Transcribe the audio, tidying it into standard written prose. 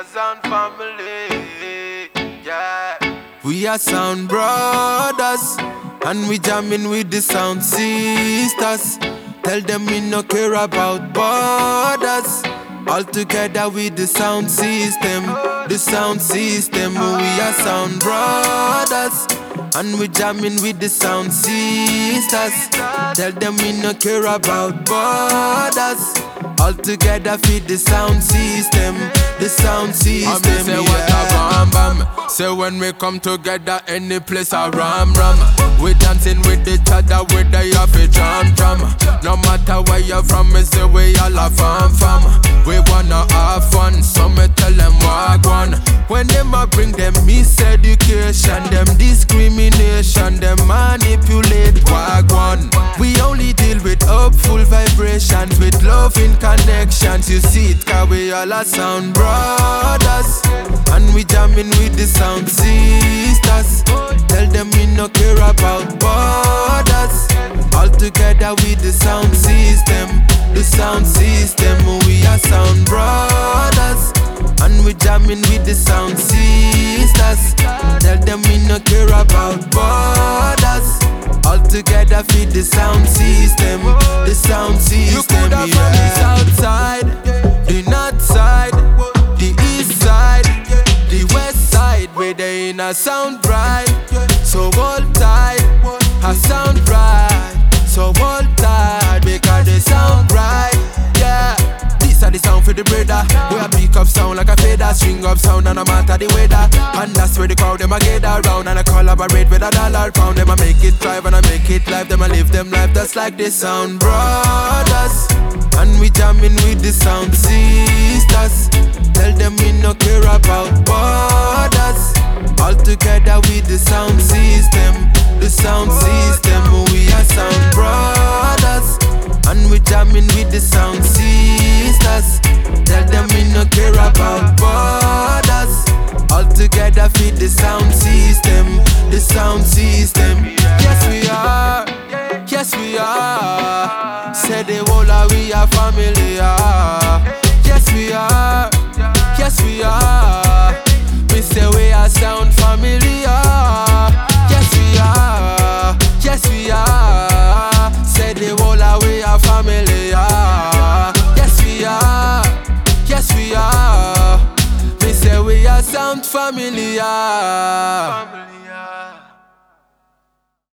Sound family, yeah. We are sound brothers, and we jamming with the sound sisters. Tell them we no care about borders. All together with the sound system, the sound system. We are sound brothers, and we jamming with the sound sisters. Tell them we no care about borders. All together feed the sound system, the sound system. I say what a bam bam. Say when we come together, any place a ram ram. We dancing with each other, with the happy jam jam. No matter where you're from, me say we all a fam fam. We wanna have fun, so me tell them wagwan. When them a bring them miseducation, them discrimination, them manipulate wagwan. We only deal with hopeful vibrations, with loving connections. You see it, cause we all a sound brothers, and we jamming with the sound sisters. Tell them we no care about borders. All together with the sound system, the sound system. We are sound brothers, and we jamming with the sound sisters. Tell them we no care about borders. All together feed the sound system, the sound system. You could have from the south side, the north side, the east side, the west side, where they in a sound bright. So hold tight, a sound bright. So hold tight, because they sound bright. Yeah, this are the sound for the brother. We a pick up sound like a feather, string up sound and no matter the weather. And that's where the crowd them a gather round, and I collaborate with a dollar pound. Them a make it thrive and I make it live. Them a live them life that's like the sound brothers, and we jamming with the sound sisters. Tell them we no care about borders. All together with the sound system, the sound system.